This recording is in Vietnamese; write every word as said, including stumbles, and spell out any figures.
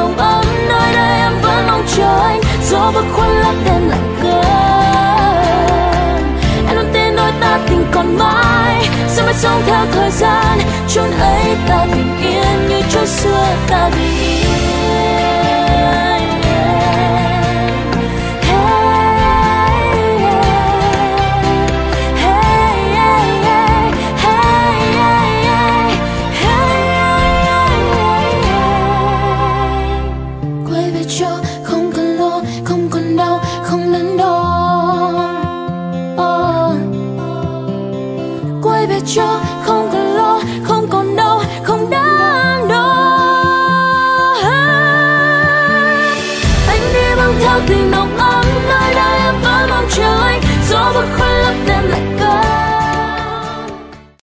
nồng ấm nơi đây em vẫn mong chờ anh. Gió bấc khuất lấp đêm lặng cơn. Em luôn tin đôi ta tình còn mãi, sẽ mãi sống theo thời gian chốn ấy ta bình